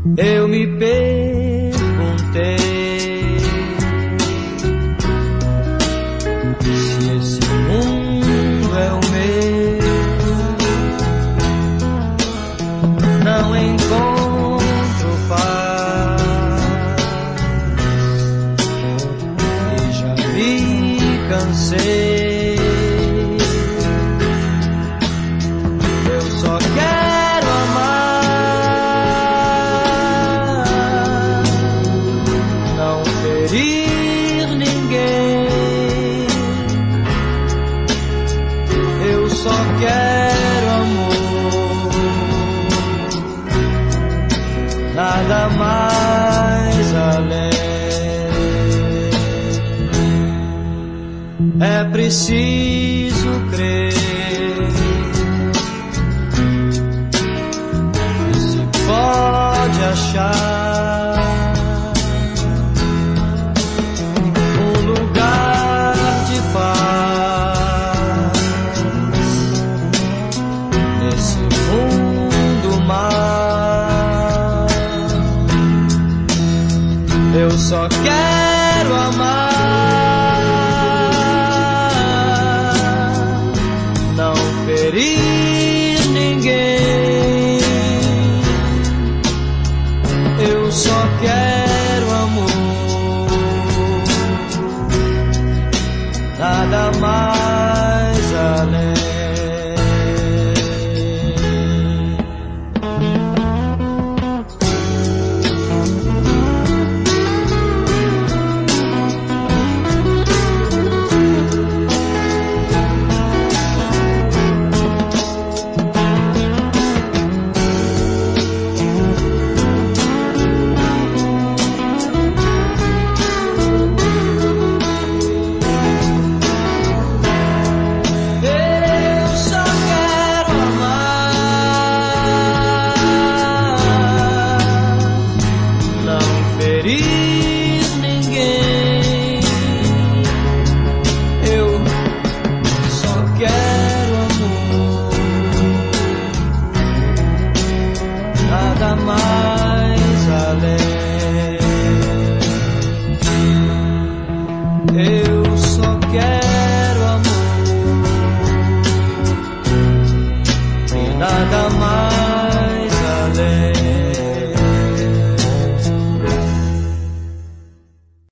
Eu me perguntei se esse mundo é o meu. Não encontro paz e já me cansei. Eu só quero amar, não ferir ninguém. Eu só quero amor, nada mais além. É preciso crer que se pode achar um lugar de paz nesse mundo mau. Eu só quero amar, não ferir ninguém. Eu só quero amor, nada mais.